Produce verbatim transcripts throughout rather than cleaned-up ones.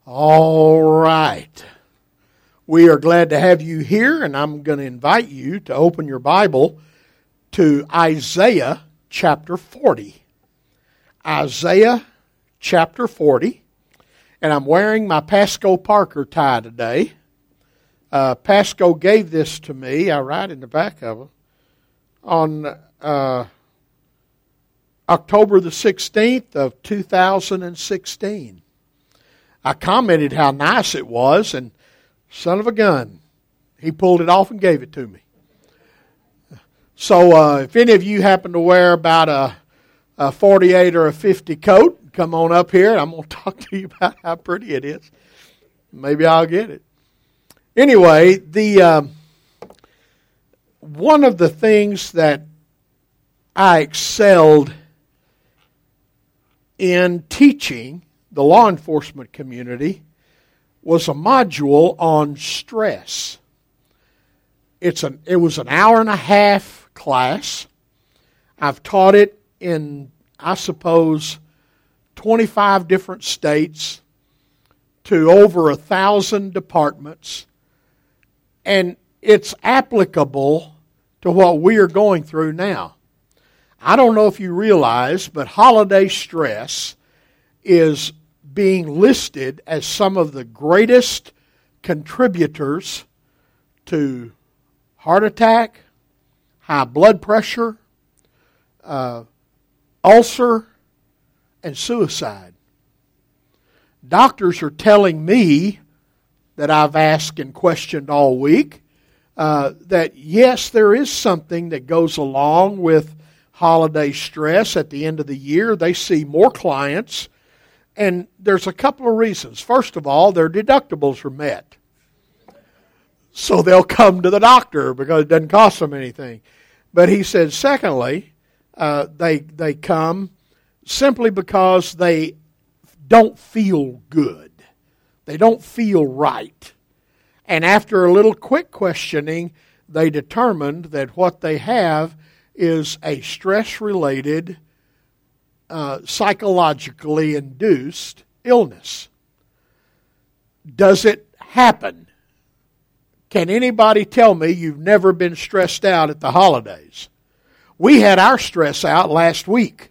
All right. We are glad to have you here, and I'm going to invite you to open your Bible to Isaiah chapter forty. Isaiah chapter forty. And I'm wearing my Pasco Parker tie today. Uh, Pasco gave this to me, I write in the back of it, on uh, October the sixteenth of two thousand sixteen. I commented how nice it was, and son of a gun, he pulled it off and gave it to me. So uh, if any of you happen to wear about a, a forty-eight or a fifty coat, come on up here. I'm going to talk to you about how pretty it is. Maybe I'll get it. Anyway, the um, one of the things that I excelled in teaching the law enforcement community was a module on stress. It's an it was an hour and a half class. I've taught it in, I suppose, twenty-five different states to over a thousand departments, and it's applicable to what we are going through now. I don't know if you realize, but holiday stress is being listed as some of the greatest contributors to heart attack, high blood pressure, uh, ulcer, and suicide. Doctors are telling me that I've asked and questioned all week uh, that yes, there is something that goes along with holiday stress at the end of the year. They see more clients, and there's a couple of reasons. First of all, their deductibles are met. So they'll come to the doctor because it doesn't cost them anything. But he said, secondly, uh, they they come simply because they don't feel good. They don't feel right. And after a little quick questioning, they determined that what they have is a stress-related, uh, psychologically induced illness. Does it happen? Can anybody tell me you've never been stressed out at the holidays? We had our stress out last week.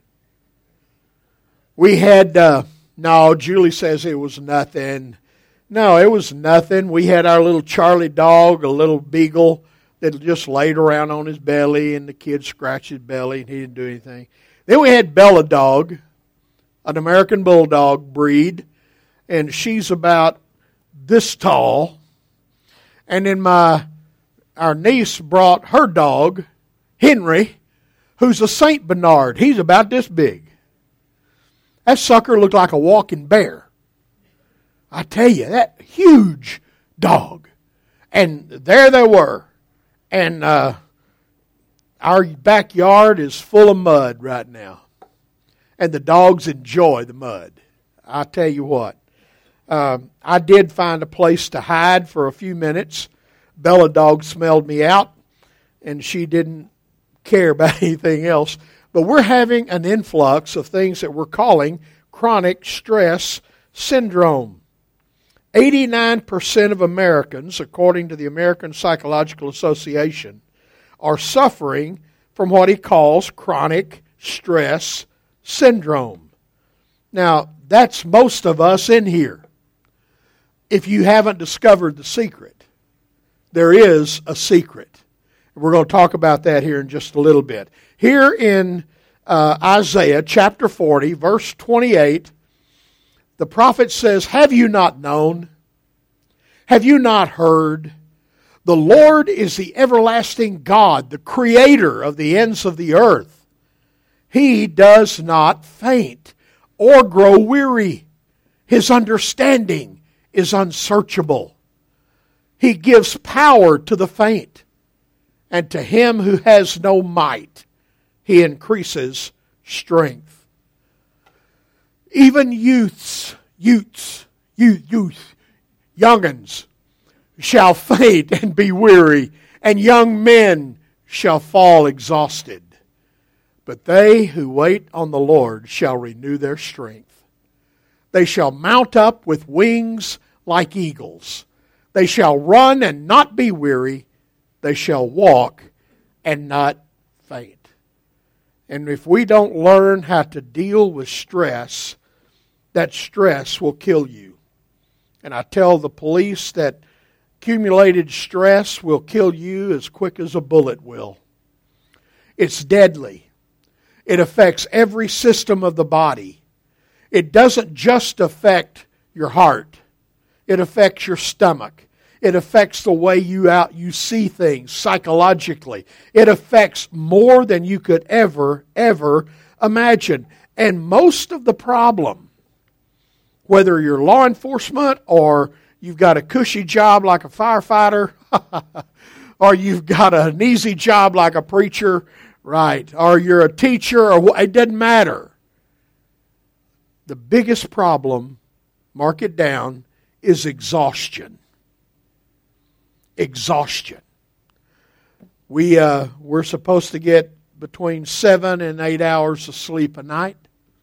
We had, uh, no, Julie says it was nothing. No, it was nothing. We had our little Charlie dog, a little beagle, that just laid around on his belly, and the kid scratched his belly, and he didn't do anything. Then we had Bella Dog, an American Bulldog breed, and she's about this tall. And then my our niece brought her dog, Henry, who's a Saint Bernard. He's about this big. That sucker looked like a walking bear. I tell you, that huge dog. And there they were. And uh, our backyard is full of mud right now. And the dogs enjoy the mud. I tell you what. Um, I did find a place to hide for a few minutes. Bella Dog smelled me out, and she didn't care about anything else. But we're having an influx of things that we're calling chronic stress syndrome. eighty-nine percent of Americans, according to the American Psychological Association, are suffering from what he calls chronic stress syndrome. Now, that's most of us in here. If you haven't discovered the secret, there is a secret. We're going to talk about that here in just a little bit. Here in uh, Isaiah chapter forty, verse twenty-eight, the prophet says, "Have you not known? Have you not heard? The Lord is the everlasting God, the creator of the ends of the earth. He does not faint or grow weary. His understanding is unsearchable. He gives power to the faint, and to him who has no might, he increases strength. Even youths, youths, youth, youth, young'uns shall faint and be weary, and young men shall fall exhausted. But they who wait on the Lord shall renew their strength. They shall mount up with wings like eagles. They shall run and not be weary. They shall walk and not faint. And if we don't learn how to deal with stress, that stress will kill you. And I tell the police that accumulated stress will kill you as quick as a bullet will. It's deadly. It affects every system of the body. It doesn't just affect your heart. It affects your stomach. It affects the way you out you see things psychologically. It affects more than you could ever, ever imagine. And most of the problem, whether you're law enforcement or you've got a cushy job like a firefighter, or you've got an easy job like a preacher, right, or you're a teacher, or it doesn't matter. The biggest problem, mark it down, is exhaustion. Exhaustion. We, uh, we're supposed to get between seven and eight hours of sleep a night.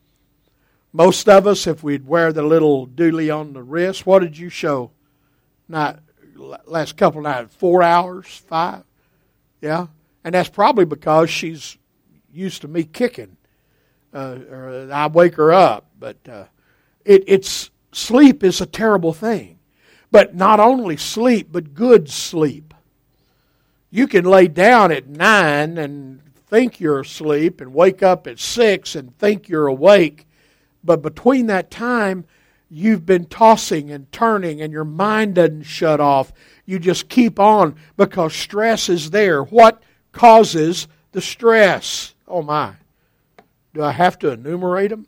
Most of us, if we'd wear the little dooley on the wrist, what did you show? Not last couple of nights, four hours, five? Yeah? And that's probably because she's used to me kicking. Uh, or I wake her up. But uh, it, it's sleep is a terrible thing. But not only sleep, but good sleep. You can lay down at nine and think you're asleep and wake up at six and think you're awake. But between that time, you've been tossing and turning and your mind doesn't shut off. You just keep on because stress is there. What causes the stress? Oh my. Do I have to enumerate them?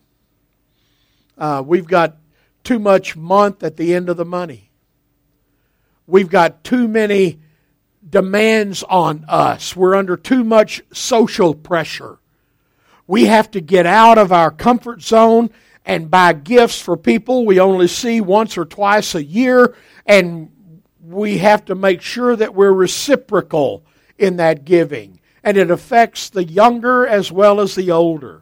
Uh, we've got too much month at the end of the money. We've got too many demands on us. We're under too much social pressure. We have to get out of our comfort zone and buy gifts for people we only see once or twice a year, and we have to make sure that we're reciprocal in that giving. And it affects the younger as well as the older.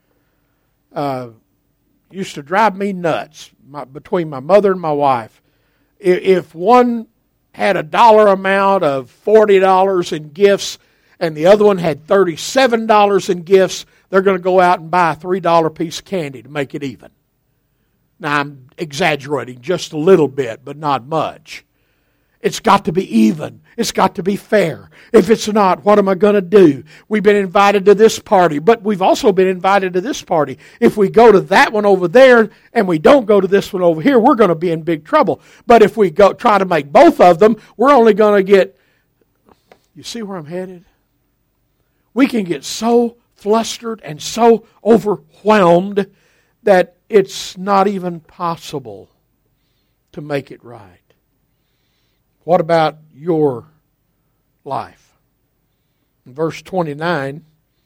Uh, used to drive me nuts my, between my mother and my wife. If, if one had a dollar amount of forty dollars in gifts and the other one had thirty-seven dollars in gifts, they're going to go out and buy a three dollar piece of candy to make it even. Now, I'm exaggerating just a little bit, but not much. It's got to be even. It's got to be fair. If it's not, what am I going to do? We've been invited to this party, but we've also been invited to this party. If we go to that one over there and we don't go to this one over here, we're going to be in big trouble. But if we go try to make both of them, we're only going to get... You see where I'm headed? We can get so flustered and so overwhelmed that it's not even possible to make it right. What about your life? In verse twenty-nine,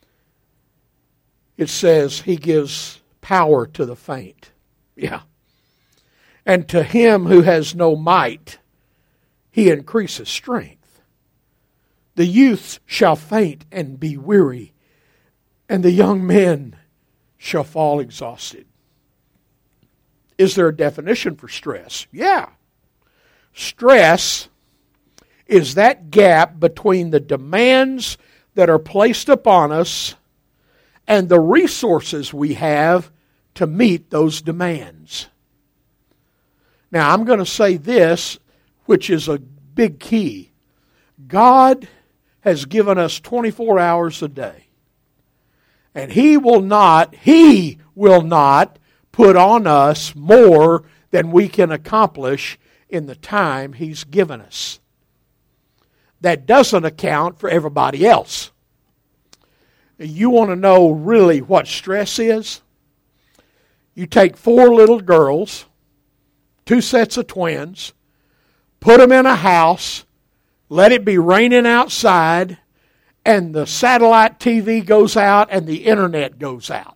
it says, He gives power to the faint. Yeah. And to him who has no might, He increases strength. The youths shall faint and be weary, and the young men shall fall exhausted. Is there a definition for stress? Yeah. Stress is that gap between the demands that are placed upon us and the resources we have to meet those demands. Now, I'm going to say this, which is a big key. God has given us twenty-four hours a day. And He will not, He will not put on us more than we can accomplish in the time He's given us. That doesn't account for everybody else. You want to know really what stress is? You take four little girls, two sets of twins, put them in a house, let it be raining outside, and the satellite T V goes out and the internet goes out.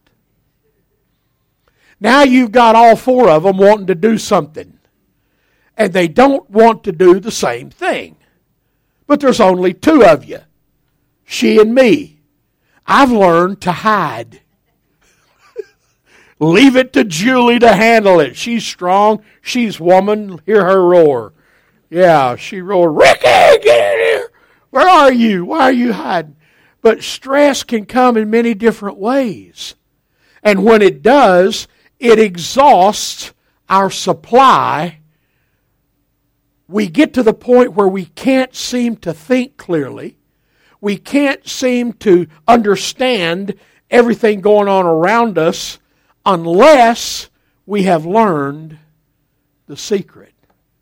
Now you've got all four of them wanting to do something. And they don't want to do the same thing. But there's only two of you. She and me. I've learned to hide. Leave it to Julie to handle it. She's strong. She's woman. Hear her roar. Yeah, she roared, Ricky, get in here. Where are you? Why are you hiding? But stress can come in many different ways. And when it does, it exhausts our supply. We get to the point where we can't seem to think clearly. We can't seem to understand everything going on around us unless we have learned the secret.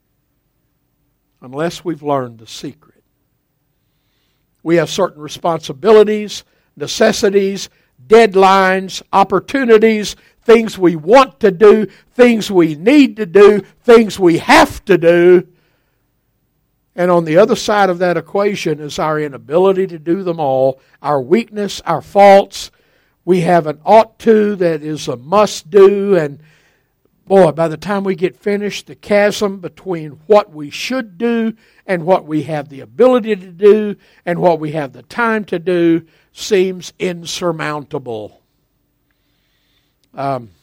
Unless we've learned the secret. We have certain responsibilities, necessities, deadlines, opportunities, things we want to do, things we need to do, things we have to do. And on the other side of that equation is our inability to do them all, our weakness, our faults. We have an ought to that is a must do, and boy, by the time we get finished, the chasm between what we should do and what we have the ability to do and what we have the time to do seems insurmountable. Um,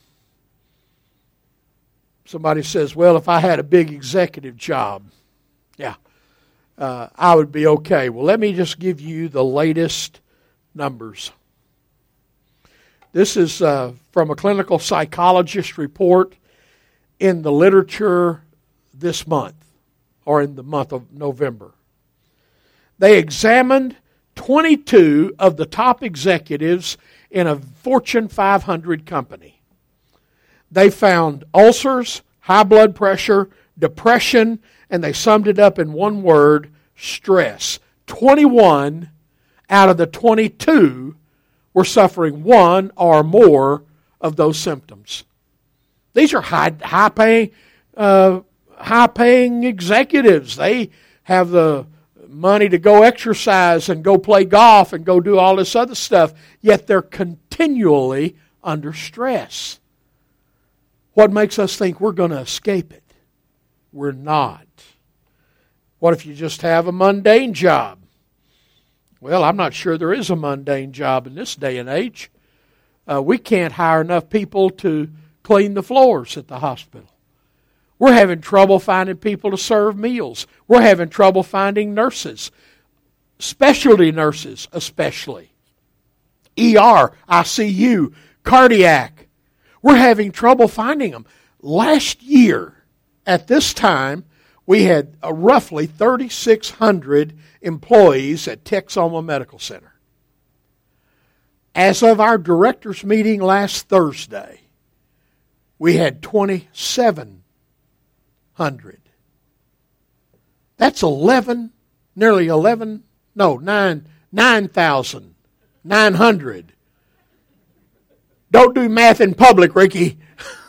somebody says, well, if I had a big executive job, yeah, uh, I would be okay. Well, let me just give you the latest numbers. This is uh, from a clinical psychologist report in the literature this month, or in the month of November. They examined twenty-two of the top executives in a Fortune five hundred company. They found ulcers, high blood pressure, depression, and they summed it up in one word, stress. twenty-one out of the twenty-two were suffering one or more of those symptoms. These are high, high-paying, uh, high-paying executives. They have the money to go exercise and go play golf and go do all this other stuff, yet they're continually under stress. What makes us think we're going to escape it? We're not. What if you just have a mundane job? Well, I'm not sure there is a mundane job in this day and age. Uh, we can't hire enough people to clean the floors at the hospital. We're having trouble finding people to serve meals. We're having trouble finding nurses, specialty nurses especially. E R, I C U, cardiac. We're having trouble finding them. Last year, at this time, we had uh, roughly thirty-six hundred employees at Texoma Medical Center. As of our directors' meeting last Thursday, we had twenty-seven hundred. That's eleven, nearly eleven, no, nine, nine thousand nine hundred. Don't do math in public, Ricky.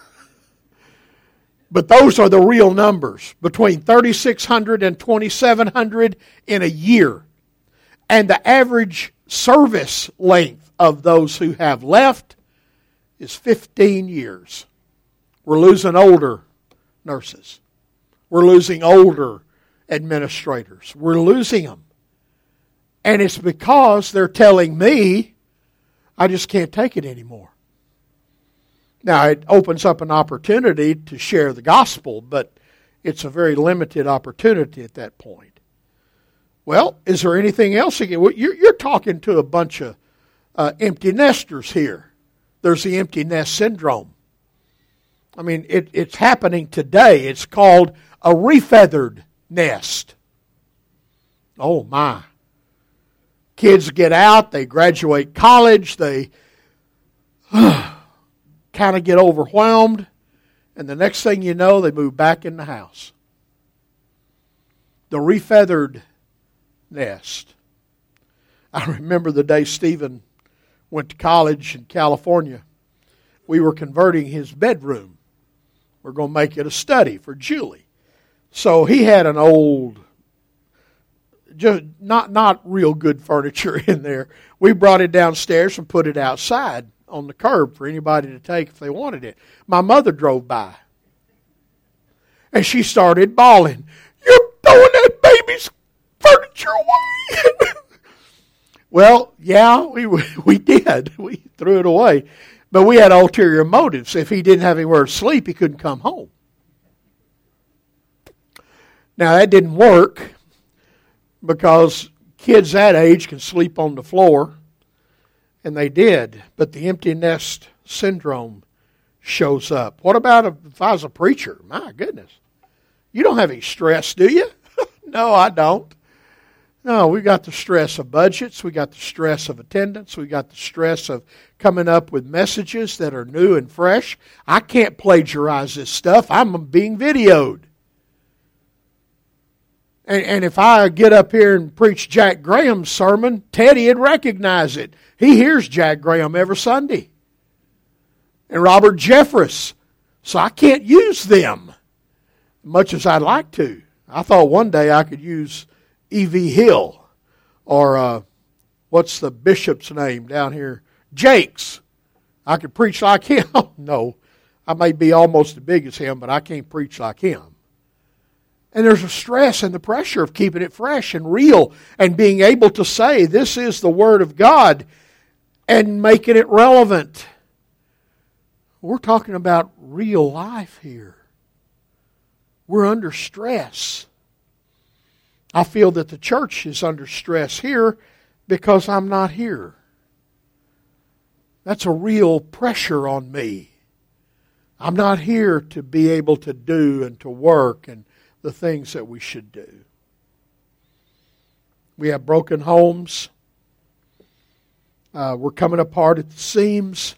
But those are the real numbers, between thirty-six hundred and twenty-seven hundred in a year. And the average service length of those who have left is fifteen years. We're losing older nurses. We're losing older administrators. We're losing them. And it's because they're telling me, I just can't take it anymore. Now, it opens up an opportunity to share the gospel, but it's a very limited opportunity at that point. Well, is there anything else again? Well, you're, you're talking to a bunch of uh, empty nesters here. There's the empty nest syndrome. I mean, it, it's happening today. It's called a refeathered nest. Oh, my. Kids get out, they graduate college, they kind of get overwhelmed, and the next thing you know, they move back in the house. The refeathered nest. I remember the day Stephen went to college in California. We were converting his bedroom. We're going to make it a study for Julie. So he had an old, just not, not real good furniture in there. We brought it downstairs and put it outside on the curb for anybody to take if they wanted it. My mother drove by. And she started bawling, "You're throwing that baby's furniture away." Well, yeah, we we did. We threw it away. But we had ulterior motives. If he didn't have anywhere to sleep, he couldn't come home. Now, that didn't work because kids that age can sleep on the floor, and they did. But the empty nest syndrome shows up. What about if I was a preacher? My goodness. You don't have any stress, do you? No, I don't. No, we got the stress of budgets. We got the stress of attendance. We got the stress of coming up with messages that are new and fresh. I can't plagiarize this stuff. I'm being videoed. And, and if I get up here and preach Jack Graham's sermon, Teddy would recognize it. He hears Jack Graham every Sunday. And Robert Jeffress. So I can't use them much as I'd like to. I thought one day I could use E V Hill or uh, what's the bishop's name down here? Jakes. I could preach like him. No, I may be almost as big as him, but I can't preach like him. And there's a stress and the pressure of keeping it fresh and real and being able to say this is the Word of God and making it relevant. We're talking about real life here. We're under stress. I feel that the church is under stress here because I'm not here. That's a real pressure on me. I'm not here to be able to do and to work and the things that we should do. We have broken homes. Uh, we're coming apart at the seams.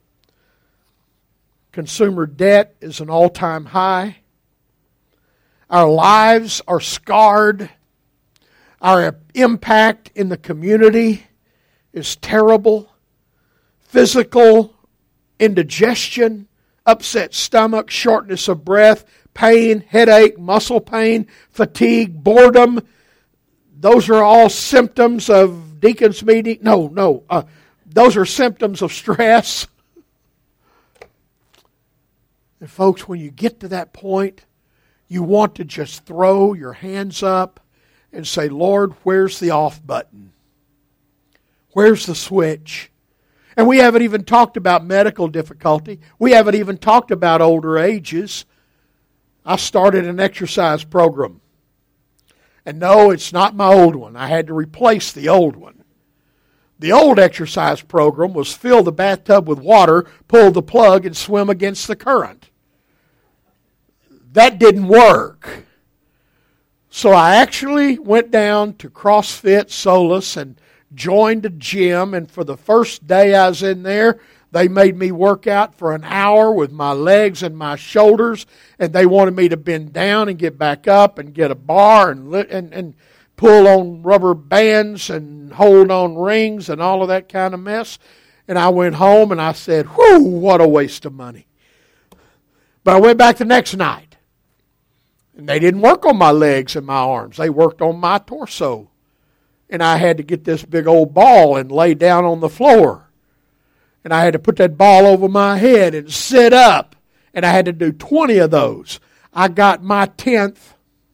Consumer debt is an all-time high. Our lives are scarred. Our impact in the community is terrible. Physical indigestion, upset stomach, shortness of breath, pain, headache, muscle pain, fatigue, boredom. Those are all symptoms of deacon's meeting. No, no. Uh, those are symptoms of stress. And folks, when you get to that point, you want to just throw your hands up and say, Lord, where's the off button? Where's the switch? And we haven't even talked about medical difficulty. We haven't even talked about older ages. I started an exercise program. And no, it's not my old one. I had to replace the old one. The old exercise program was fill the bathtub with water, pull the plug, and swim against the current. That didn't work. So I actually went down to CrossFit Solus and joined a gym. And for the first day I was in there, they made me work out for an hour with my legs and my shoulders. And they wanted me to bend down and get back up and get a bar and and, and pull on rubber bands and hold on rings and all of that kind of mess. And I went home and I said, whew, what a waste of money. But I went back the next night. And they didn't work on my legs and my arms. They worked on my torso. And I had to get this big old ball and lay down on the floor. And I had to put that ball over my head and sit up. And I had to do twenty of those. I got my tenth.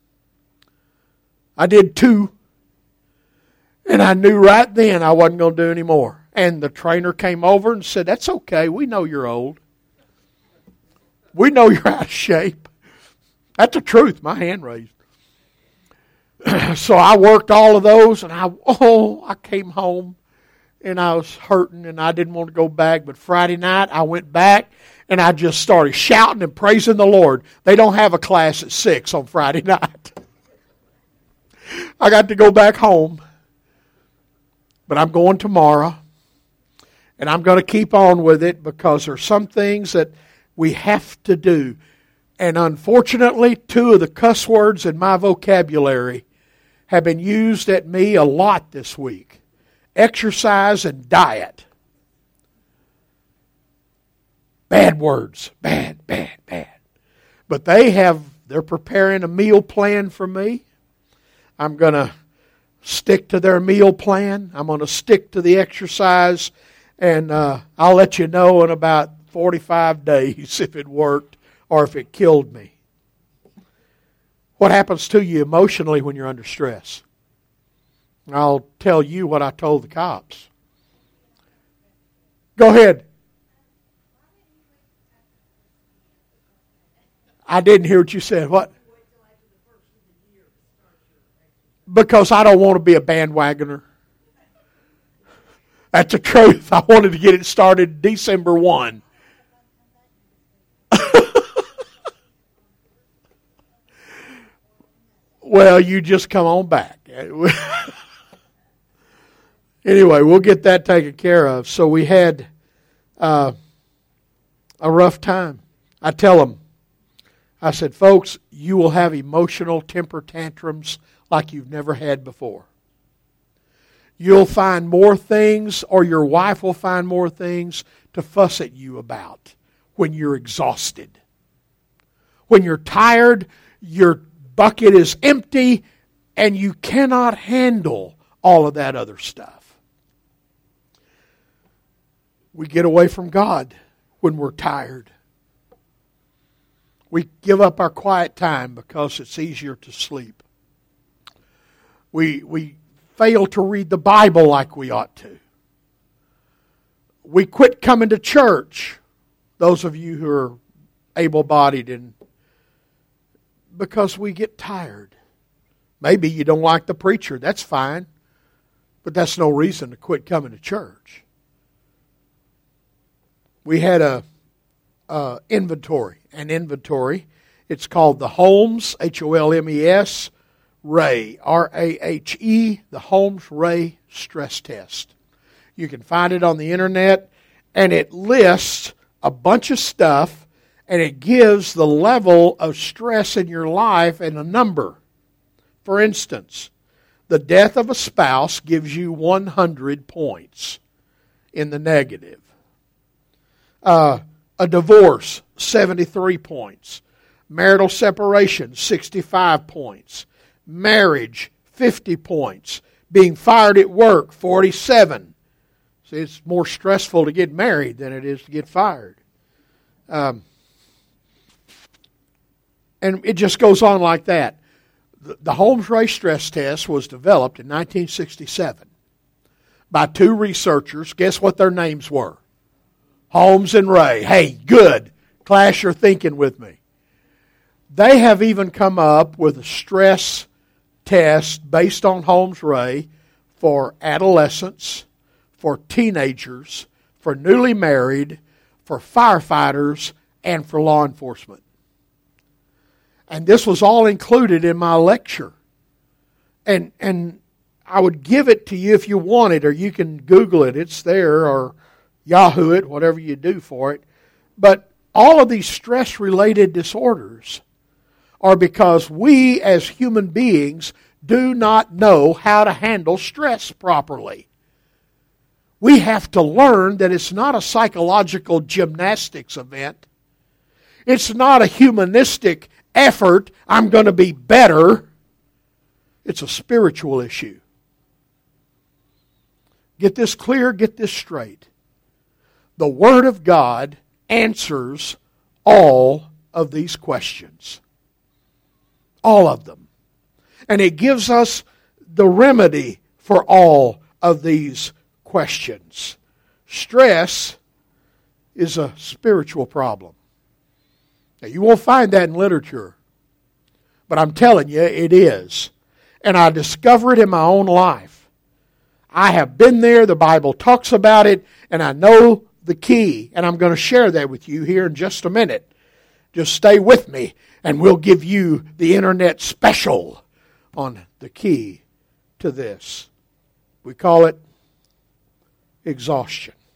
I did two. And I knew right then I wasn't going to do any more. And the trainer came over and said, that's okay. We know you're old. We know you're out of shape. That's the truth. My hand raised. So I worked all of those, and I oh, I came home, and I was hurting, and I didn't want to go back. But Friday night, I went back, and I just started shouting and praising the Lord. They don't have a class at six on Friday night. I got to go back home, but I'm going tomorrow, and I'm going to keep on with it because there's some things that we have to do. And unfortunately, two of the cuss words in my vocabulary have been used at me a lot this week. Exercise and diet. Bad words. Bad, bad, bad. But they have, they're preparing a meal plan for me. I'm going to stick to their meal plan. I'm going to stick to the exercise. And uh, I'll let you know in about forty-five days if it worked or if it killed me. What happens to you emotionally when you're under stress? I'll tell you what I told the cops. Go ahead. I didn't hear what you said. What? Because I don't want to be a bandwagoner. That's the truth. I wanted to get it started December first. Well, you just come on back. Anyway, we'll get that taken care of. So we had uh, a rough time. I tell them, I said, folks, you will have emotional temper tantrums like you've never had before. You'll find more things, or your wife will find more things to fuss at you about when you're exhausted. When you're tired, your bucket is empty, and you cannot handle all of that other stuff. We get away from God when we're tired. We give up our quiet time because it's easier to sleep. We we fail to read the Bible like we ought to. We quit coming to church, those of you who are able-bodied, and because we get tired. Maybe you don't like the preacher, that's fine, but that's no reason to quit coming to church. We had a, a inventory, an inventory. It's called the Holmes, H O L M E S, Ray, R A H E, the Holmes-Ray Stress Test. You can find it on the internet, and it lists a bunch of stuff, and it gives the level of stress in your life and a number. For instance, the death of a spouse gives you one hundred points in the negative. Uh, a divorce, seventy-three points. Marital separation, sixty-five points. Marriage, fifty points. Being fired at work, forty-seven. See, it's more stressful to get married than it is to get fired. Um, and it just goes on like that. The, the Holmes-Ray stress test was developed in nineteen sixty-seven by two researchers. Guess what their names were? Holmes and Ray. Hey, good. Class, you're thinking with me. They have even come up with a stress test based on Holmes-Ray for adolescents, for teenagers, for newly married, for firefighters, and for law enforcement. And this was all included in my lecture. And and I would give it to you if you want it, or you can Google it. It's there, or Yahoo it, whatever you do for it. But all of these stress-related disorders are because we as human beings do not know how to handle stress properly. We have to learn that it's not a psychological gymnastics event. It's not a humanistic effort, I'm going to be better. It's a spiritual issue. Get this clear, get this straight. The Word of God answers all of these questions. All of them. And it gives us the remedy for all of these questions. Stress is a spiritual problem. Now, you won't find that in literature, but I'm telling you, it is. And I discover it in my own life. I have been there, the Bible talks about it, and I know the key, and I'm going to share that with you here in just a minute. Just stay with me, and we'll give you the internet special on the key to this. We call it exhaustion.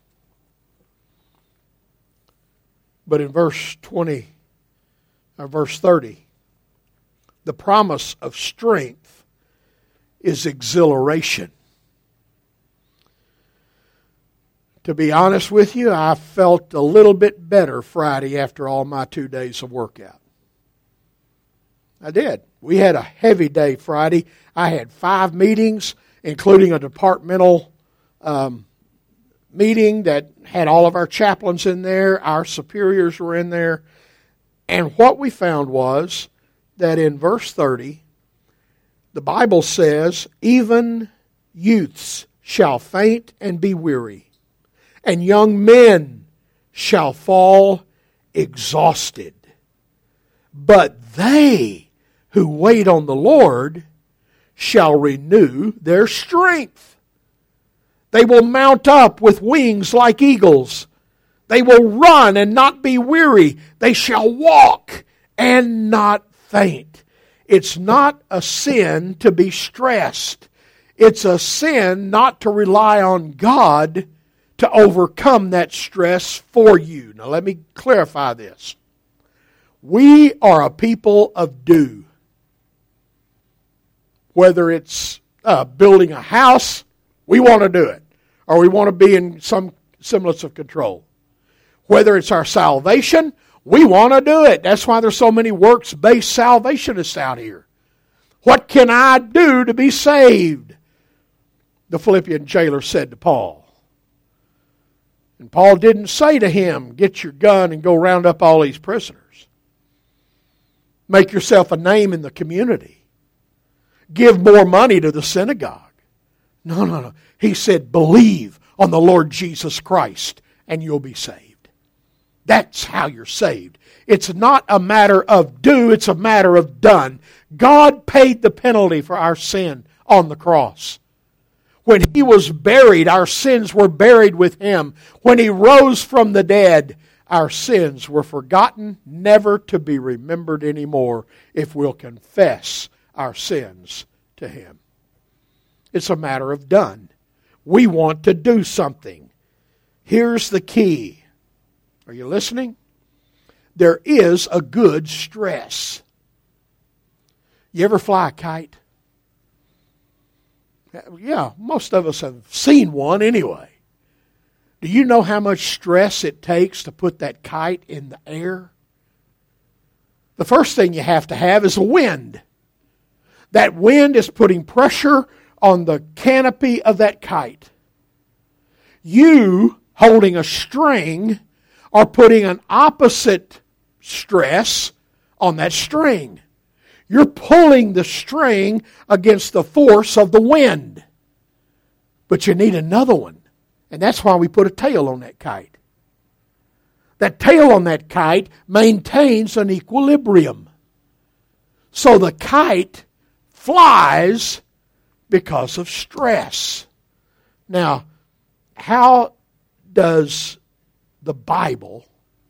But in verse twenty, or verse thirty, the promise of strength is exhilaration. To be honest with you, I felt a little bit better Friday after all my two days of workout. I did. We had a heavy day Friday. I had five meetings, including a departmental um, meeting that had all of our chaplains in there. Our superiors were in there. And what we found was that in verse thirty, the Bible says, even youths shall faint and be weary, and young men shall fall exhausted. But they who wait on the Lord shall renew their strength. They will mount up with wings like eagles. They will run and not be weary. They shall walk and not faint. It's not a sin to be stressed. It's a sin not to rely on God to overcome that stress for you. Now let me clarify this. We are a people of do. Whether it's uh, building a house, we want to do it. Or we want to be in some semblance of control. Whether it's our salvation, we want to do it. That's why there's so many works-based salvationists out here. What can I do to be saved? The Philippian jailer said to Paul. And Paul didn't say to him, get your gun and go round up all these prisoners. Make yourself a name in the community. Give more money to the synagogue. No, no, no. He said, believe on the Lord Jesus Christ and you'll be saved. That's how you're saved. It's not a matter of do, it's a matter of done. God paid the penalty for our sin on the cross. When He was buried, our sins were buried with Him. When He rose from the dead, our sins were forgotten, never to be remembered anymore if we'll confess our sins to Him. It's a matter of done. We want to do something. Here's the key. Are you listening? There is a good stress. You ever fly a kite? Yeah, most of us have seen one anyway. Do you know how much stress it takes to put that kite in the air? The first thing you have to have is a wind. That wind is putting pressure on the canopy of that kite. You, holding a string, are putting an opposite stress on that string. You're pulling the string against the force of the wind. But you need another one. And that's why we put a tail on that kite. That tail on that kite maintains an equilibrium. So the kite flies because of stress. Now, how does the Bible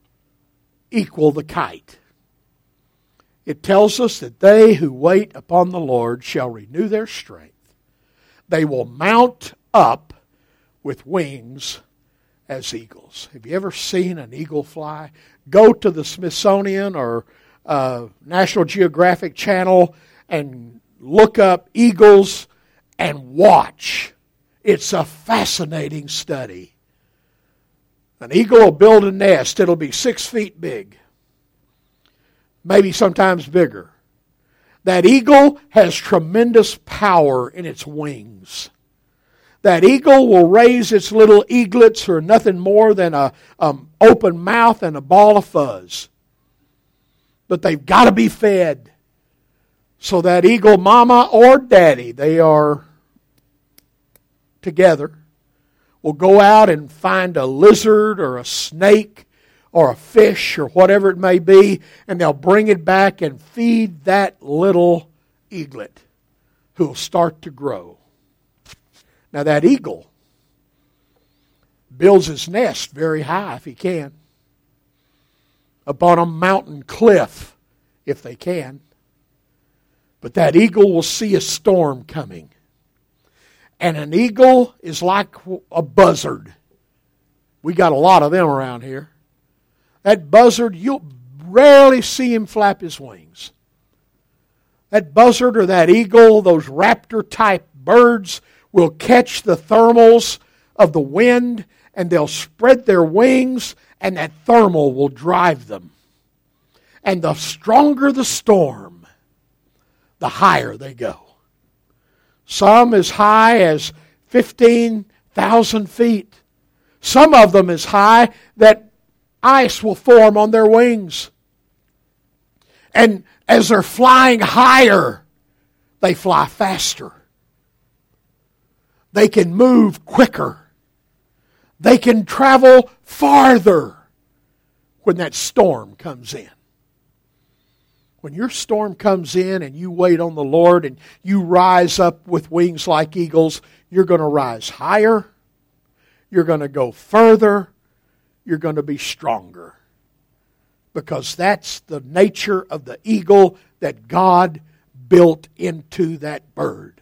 equal the kite? It tells us that they who wait upon the Lord shall renew their strength. They will mount up with wings as eagles. Have you ever seen an eagle fly? Go to the Smithsonian or uh, National Geographic Channel and look up eagles and watch. It's a fascinating study. An eagle will build a nest. It'll be six feet big. Maybe sometimes bigger. That eagle has tremendous power in its wings. That eagle will raise its little eaglets who are nothing more than an um, open mouth and a ball of fuzz. But they've got to be fed. So that eagle mama or daddy, they are together, will go out and find a lizard or a snake or a fish or whatever it may be, and they'll bring it back and feed that little eaglet who will start to grow. Now that eagle builds his nest very high if he can, up on a mountain cliff if they can. But that eagle will see a storm coming. And an eagle is like a buzzard. We got a lot of them around here. That buzzard, you'll rarely see him flap his wings. That buzzard or that eagle, those raptor-type birds, will catch the thermals of the wind and they'll spread their wings and that thermal will drive them. And the stronger the storm, the higher they go. Some as high as fifteen thousand feet. Some of them as high that ice will form on their wings. And as they're flying higher, they fly faster. They can move quicker. They can travel farther when that storm comes in. When your storm comes in and you wait on the Lord and you rise up with wings like eagles, you're going to rise higher. You're going to go further. You're going to be stronger. Because that's the nature of the eagle that God built into that bird.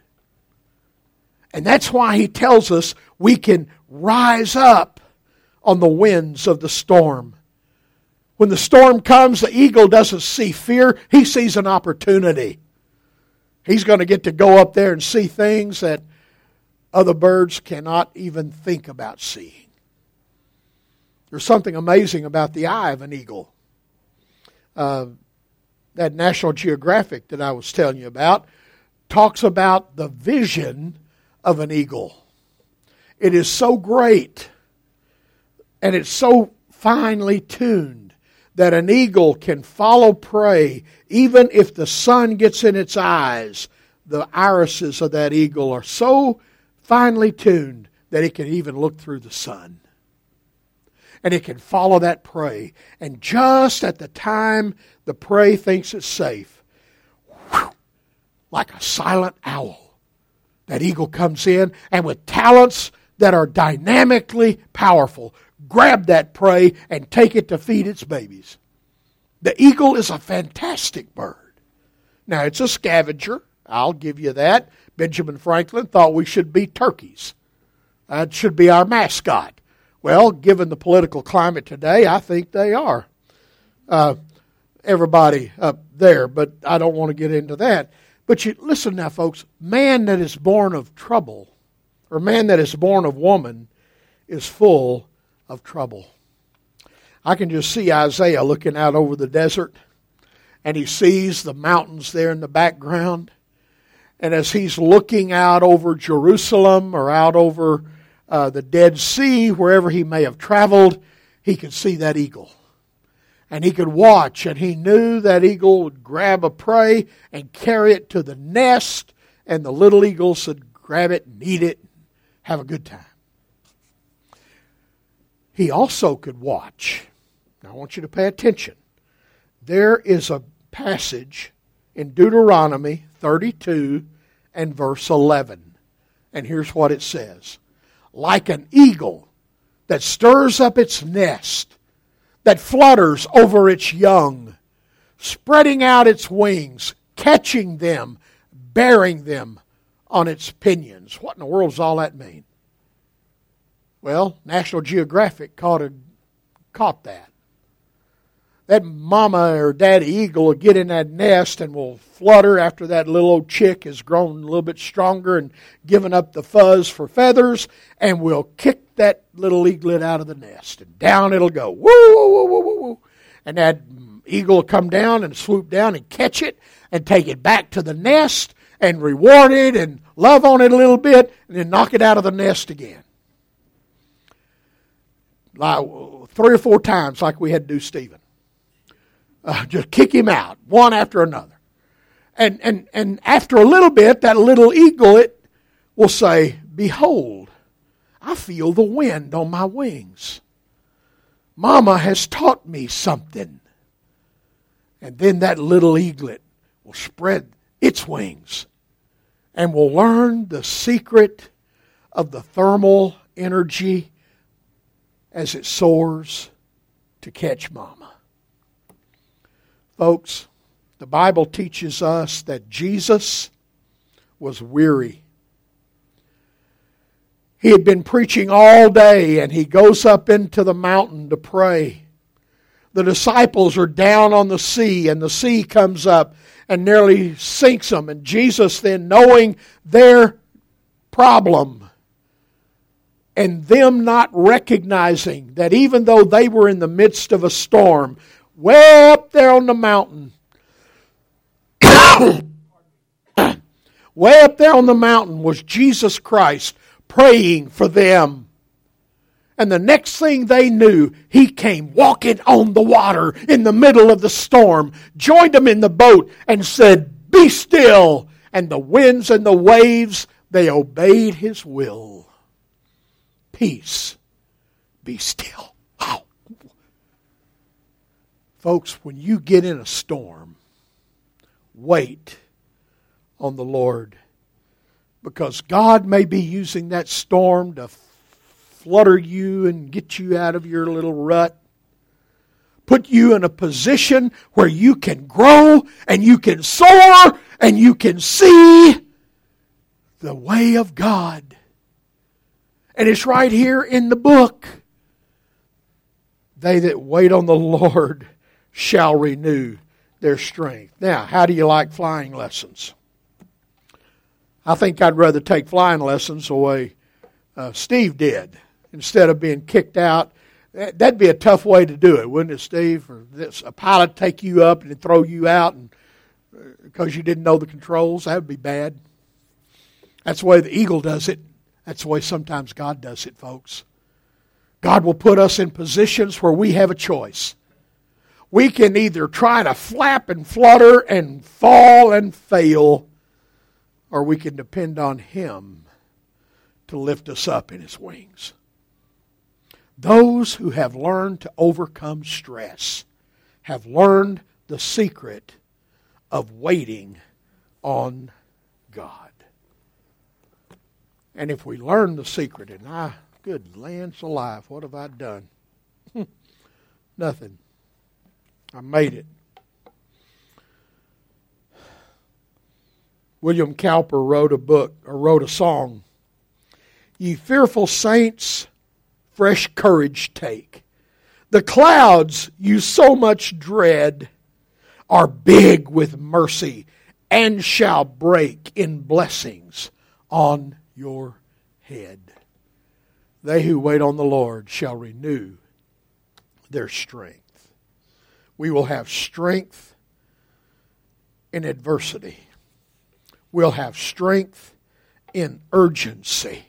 And that's why He tells us we can rise up on the winds of the storm. When the storm comes, the eagle doesn't see fear. He sees an opportunity. He's going to get to go up there and see things that other birds cannot even think about seeing. There's something amazing about the eye of an eagle. Uh, that National Geographic that I was telling you about talks about the vision of an eagle. It is so great and it's so finely tuned that an eagle can follow prey even if the sun gets in its eyes. The irises of that eagle are so finely tuned that it can even look through the sun. And it can follow that prey. And just at the time the prey thinks it's safe, whew, like a silent owl, that eagle comes in and with talents that are dynamically powerful, grab that prey and take it to feed its babies. The eagle is a fantastic bird. Now, it's a scavenger. I'll give you that. Benjamin Franklin thought we should be turkeys. That should be our mascot. Well, given the political climate today, I think they are. Uh, everybody up there, but I don't want to get into that. But you listen now, folks. Man that is born of trouble, or man that is born of woman, is full of trouble. I can just see Isaiah looking out over the desert, and he sees the mountains there in the background. And as he's looking out over Jerusalem or out over uh, the Dead Sea, wherever he may have traveled, he could see that eagle. And he could watch, and he knew that eagle would grab a prey and carry it to the nest, and the little eagles would grab it and eat it and have a good time. He also could watch. Now I want you to pay attention. There is a passage in Deuteronomy thirty-two and verse eleven. And here's what it says. Like an eagle that stirs up its nest, that flutters over its young, spreading out its wings, catching them, bearing them on its pinions. What in the world does all that mean? Well, National Geographic caught, a, caught that. That mama or daddy eagle will get in that nest and will flutter after that little old chick has grown a little bit stronger and given up the fuzz for feathers, and will kick that little eaglet out of the nest. And down it'll go. Woo, woo, woo, woo, woo, woo. And that eagle will come down and swoop down and catch it and take it back to the nest and reward it and love on it a little bit and then knock it out of the nest again. Like three or four times like we had to do Stephen. Uh, just kick him out, one after another. And, and, and after a little bit, that little eaglet will say, "Behold, I feel the wind on my wings. Mama has taught me something." And then that little eaglet will spread its wings and will learn the secret of the thermal energy as it soars to catch mama. Folks, the Bible teaches us that Jesus was weary. He had been preaching all day, and he goes up into the mountain to pray. The disciples are down on the sea, and the sea comes up and nearly sinks them. And Jesus then, knowing their problem, and them not recognizing that even though they were in the midst of a storm, way up there on the mountain, way up there on the mountain was Jesus Christ praying for them. And the next thing they knew, he came walking on the water in the middle of the storm, joined them in the boat, and said, "Be still." And the winds and the waves, they obeyed his will. Peace, be still. Wow. Folks, when you get in a storm, wait on the Lord. Because God may be using that storm to flutter you and get you out of your little rut. Put you in a position where you can grow and you can soar and you can see the way of God. And it's right here in the book. They that wait on the Lord shall renew their strength. Now, how do you like flying lessons? I think I'd rather take flying lessons the way uh, Steve did instead of being kicked out. That'd be a tough way to do it, wouldn't it, Steve? Or this, a pilot take you up and then throw you out and uh, because you didn't know the controls. That would be bad. That's the way the eagle does it. That's the way sometimes God does it, folks. God will put us in positions where we have a choice. We can either try to flap and flutter and fall and fail, or we can depend on Him to lift us up in His wings. Those who have learned to overcome stress have learned the secret of waiting on God. And if we learn the secret, and I, good lands alive, what have I done? Nothing. I made it. William Cowper wrote a book, or wrote a song. Ye fearful saints, fresh courage take. The clouds you so much dread are big with mercy and shall break in blessings on your head. They who wait on the Lord shall renew their strength. We will have strength in adversity. We'll have strength in urgency.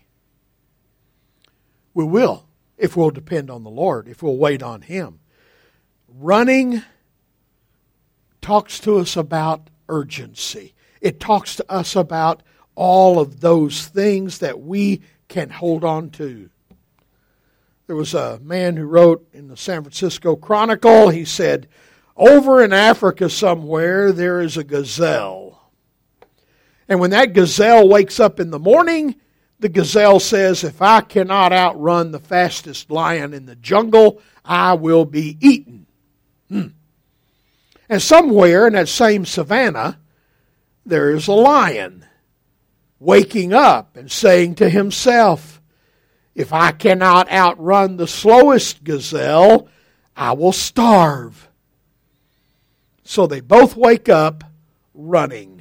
We will, if we'll depend on the Lord, if we'll wait on Him. Running talks to us about urgency. It talks to us about all of those things that we can hold on to. There was a man who wrote in the San Francisco Chronicle, he said, over in Africa somewhere there is a gazelle. And when that gazelle wakes up in the morning, the gazelle says, if I cannot outrun the fastest lion in the jungle, I will be eaten. Hmm. And somewhere in that same savannah, there is a lion waking up and saying to himself, if I cannot outrun the slowest gazelle, I will starve. So they both wake up running.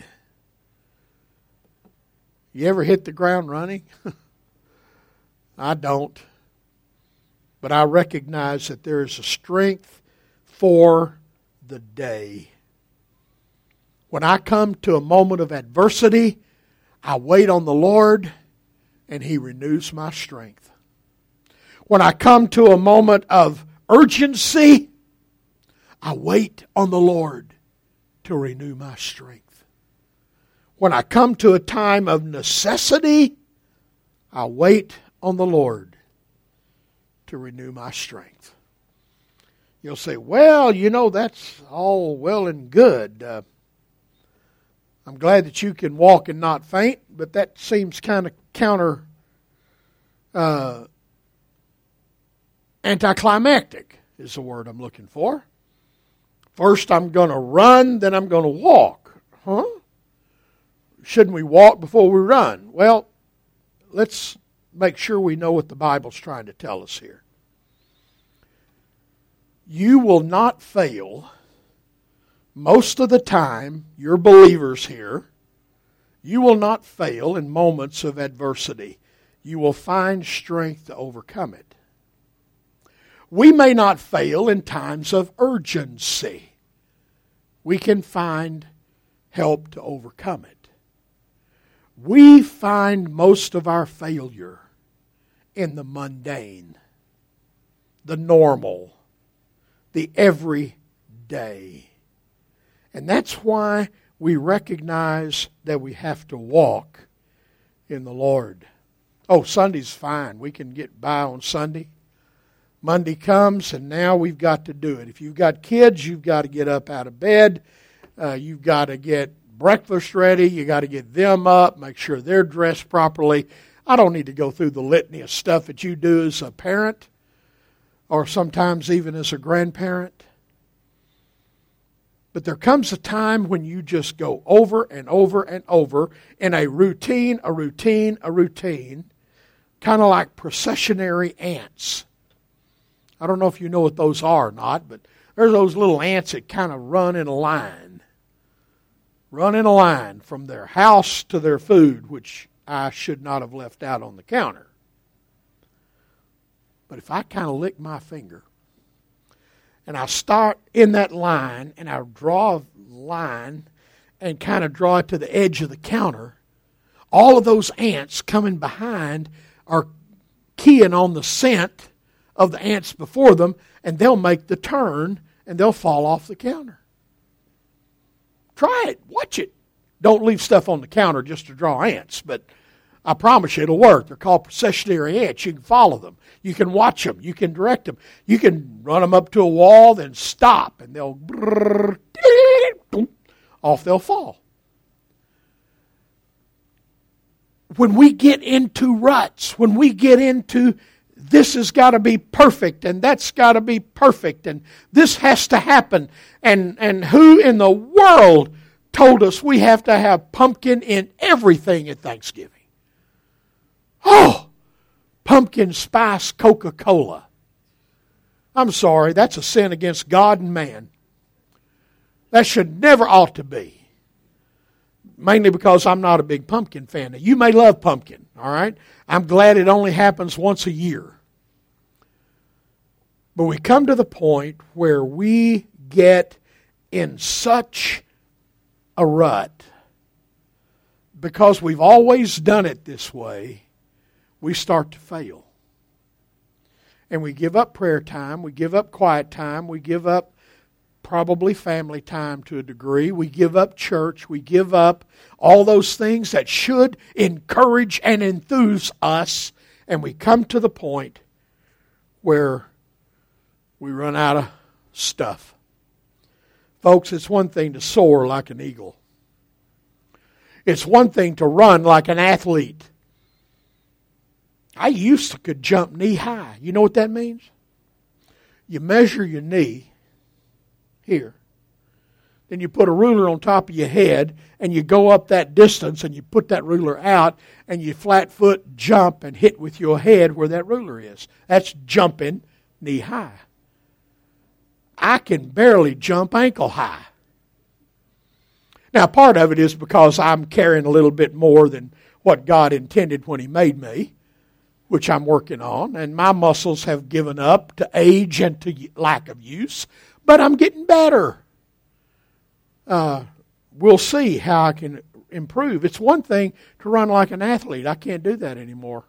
You ever hit the ground running? I don't. But I recognize that there is a strength for the day. When I come to a moment of adversity, I wait on the Lord and He renews my strength. When I come to a moment of urgency, I wait on the Lord to renew my strength. When I come to a time of necessity, I wait on the Lord to renew my strength. You'll say, well, you know, that's all well and good. Uh, I'm glad that you can walk and not faint, but that seems kind of counter uh, anticlimactic is the word I'm looking for. First I'm going to run, then I'm going to walk. Huh? Shouldn't we walk before we run? Well, let's make sure we know what the Bible's trying to tell us here. You will not fail. Most of the time, you're believers here, you will not fail in moments of adversity. You will find strength to overcome it. We may not fail in times of urgency. We can find help to overcome it. We find most of our failure in the mundane, the normal, the everyday. And that's why we recognize that we have to walk in the Lord. Oh, Sunday's fine. We can get by on Sunday. Monday comes, and now we've got to do it. If you've got kids, you've got to get up out of bed. Uh, you've got to get breakfast ready. You got to get them up, make sure they're dressed properly. I don't need to go through the litany of stuff that you do as a parent or sometimes even as a grandparent. But there comes a time when you just go over and over and over in a routine, a routine, a routine, kind of like processionary ants. I don't know if you know what those are or not, but there's those little ants that kind of run in a line. Run in a line from their house to their food, which I should not have left out on the counter. But if I kind of lick my finger and I start in that line and I draw a line and kind of draw it to the edge of the counter, all of those ants coming behind are keying on the scent of the ants before them, and they'll make the turn and they'll fall off the counter. Try it. Watch it. Don't leave stuff on the counter just to draw ants, but I promise you it'll work. They're called processionary ants. You can follow them. You can watch them. You can direct them. You can run them up to a wall, then stop, and they'll off they'll fall. When we get into ruts, when we get into this has got to be perfect, and that's got to be perfect, and this has to happen, and, and who in the world told us we have to have pumpkin in everything at Thanksgiving? Oh, pumpkin spice Coca-Cola. I'm sorry, that's a sin against God and man. That should never ought to be. Mainly because I'm not a big pumpkin fan. Now, you may love pumpkin, all right? I'm glad it only happens once a year. But we come to the point where we get in such a rut because we've always done it this way, we start to fail. And we give up prayer time, we give up quiet time, we give up probably family time to a degree. We give up church. We give up all those things that should encourage and enthuse us. And we come to the point where we run out of stuff. Folks, it's one thing to soar like an eagle. It's one thing to run like an athlete. I used to could jump knee high. You know what that means? You measure your knee here. Then you put a ruler on top of your head and you go up that distance and you put that ruler out and you flat foot jump and hit with your head where that ruler is. That's jumping knee high. I can barely jump ankle high. Now part of it is because I'm carrying a little bit more than what God intended when He made me, which I'm working on, and my muscles have given up to age and to lack of use. But I'm getting better. Uh, we'll see how I can improve. It's one thing to run like an athlete. I can't do that anymore.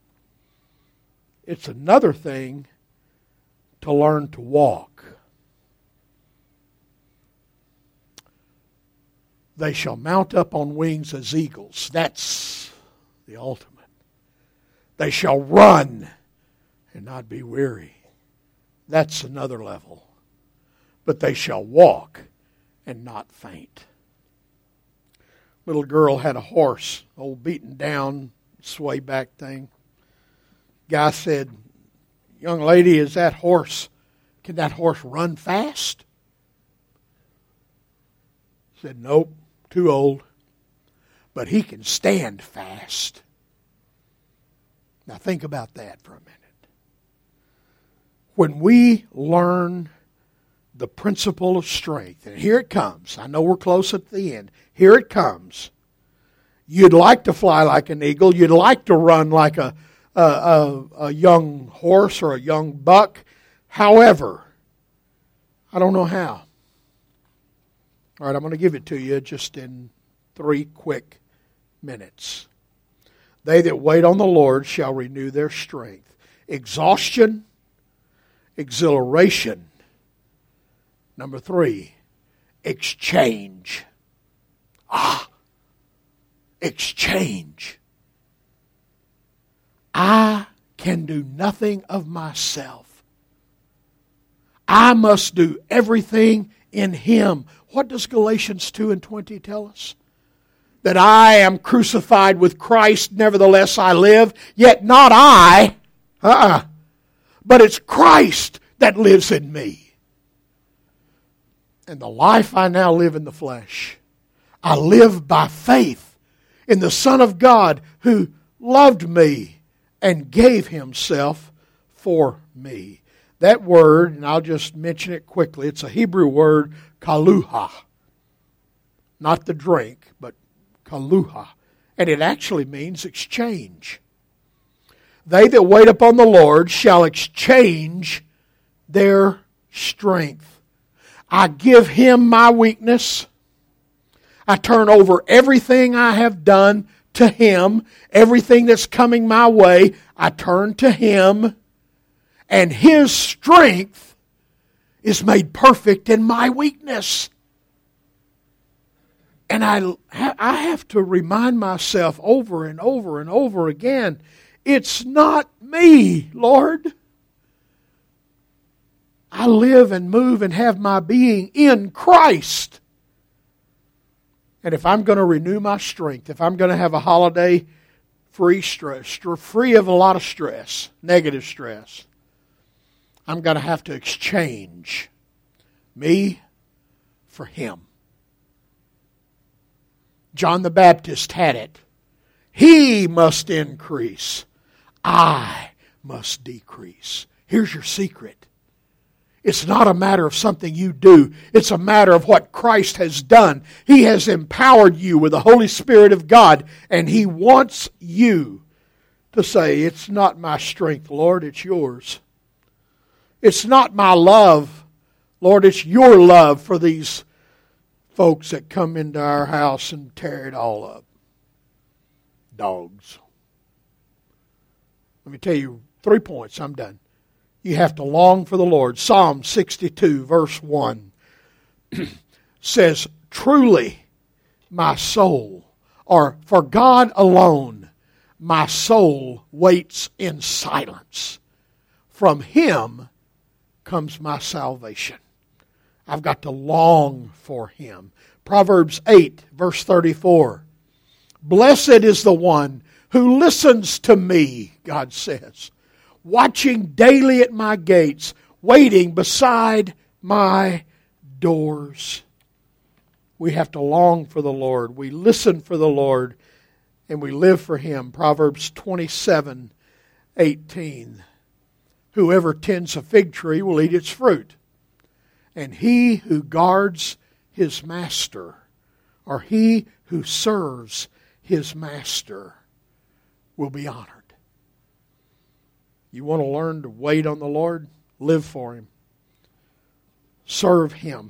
It's another thing to learn to walk. They shall mount up on wings as eagles. That's the ultimate. They shall run and not be weary. That's another level. But they shall walk and not faint. Little girl had a horse, old beaten down, sway back thing. Guy said, "Young lady, is that horse, can that horse run fast?" Said, "Nope, too old. But he can stand fast." Now think about that for a minute. When we learn the principle of strength, and here it comes. I know we're close at the end. Here it comes. You'd like to fly like an eagle. You'd like to run like a, a, a, a young horse or a young buck. However, I don't know how. All right, I'm going to give it to you just in three quick minutes. They that wait on the Lord shall renew their strength. Exhaustion, exhilaration. Number three, exchange. Ah, exchange. I can do nothing of myself. I must do everything in Him. What does Galatians two and twenty tell us? That I am crucified with Christ, nevertheless I live, yet not I, uh-uh, but it's Christ that lives in me. And the life I now live in the flesh, I live by faith in the Son of God who loved me and gave Himself for me. That word, and I'll just mention it quickly, it's a Hebrew word, kaluha. Not the drink, but kaluha. And it actually means exchange. They that wait upon the Lord shall exchange their strength. I give Him my weakness. I turn over everything I have done to Him. Everything that's coming my way, I turn to Him. And His strength is made perfect in my weakness. And I, I have to remind myself over and over and over again, it's not me, Lord. I live and move and have my being in Christ. And if I'm going to renew my strength, if I'm going to have a holiday free stress, free of a lot of stress, negative stress, I'm going to have to exchange me for Him. John the Baptist had it. He must increase. I must decrease. Here's your secret. It's not a matter of something you do. It's a matter of what Christ has done. He has empowered you with the Holy Spirit of God, and He wants you to say, it's not my strength, Lord, it's yours. It's not my love, Lord, it's your love for these folks that come into our house and tear it all up. Dogs. Let me tell you three points. I'm done. You have to long for the Lord. Psalm sixty-two, verse one says, truly my soul, or for God alone, my soul waits in silence. From Him comes my salvation. I've got to long for Him. Proverbs eight, verse thirty-four. Blessed is the one who listens to me, God says, watching daily at my gates, waiting beside my doors. We have to long for the Lord. We listen for the Lord, and we live for Him. Proverbs twenty-seven, eighteen. Whoever tends a fig tree will eat its fruit. And he who guards his master, or he who serves his master, will be honored. You want to learn to wait on the Lord? Live for Him. Serve Him.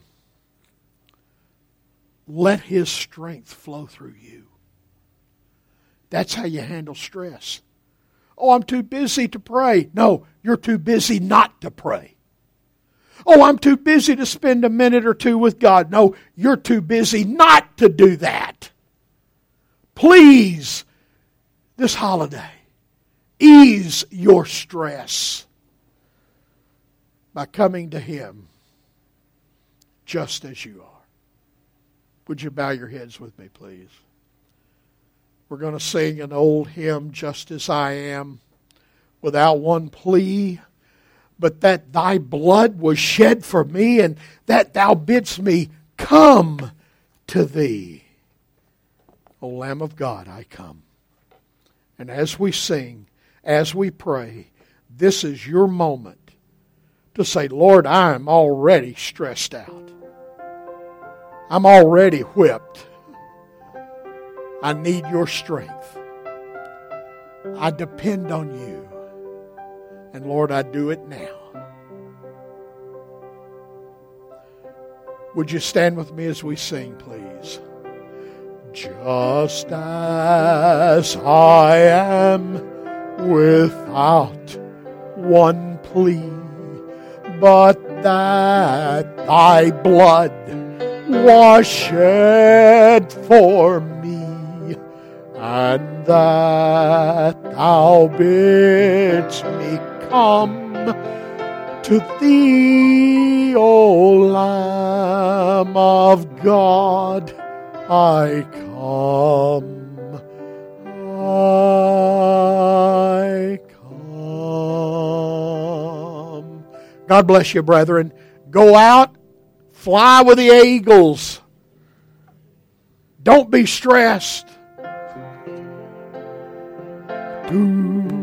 Let His strength flow through you. That's how you handle stress. Oh, I'm too busy to pray. No, you're too busy not to pray. Oh, I'm too busy to spend a minute or two with God. No, you're too busy not to do that. Please, this holiday, ease your stress by coming to Him just as you are. Would you bow your heads with me, please? We're going to sing an old hymn, Just As I Am, without one plea, but that Thy blood was shed for me, and that Thou bidst me come to Thee. O Lamb of God, I come. And as we sing, as we pray, this is your moment to say, Lord, I am already stressed out. I'm already whipped. I need your strength. I depend on you. And Lord, I do it now. Would you stand with me as we sing, please? Just as I am without one plea, but that Thy blood was shed for me, and that Thou bidst me come To Thee, O Lamb of God, I come, I come. God bless you, brethren. Go out, fly with the eagles. Don't be stressed. Do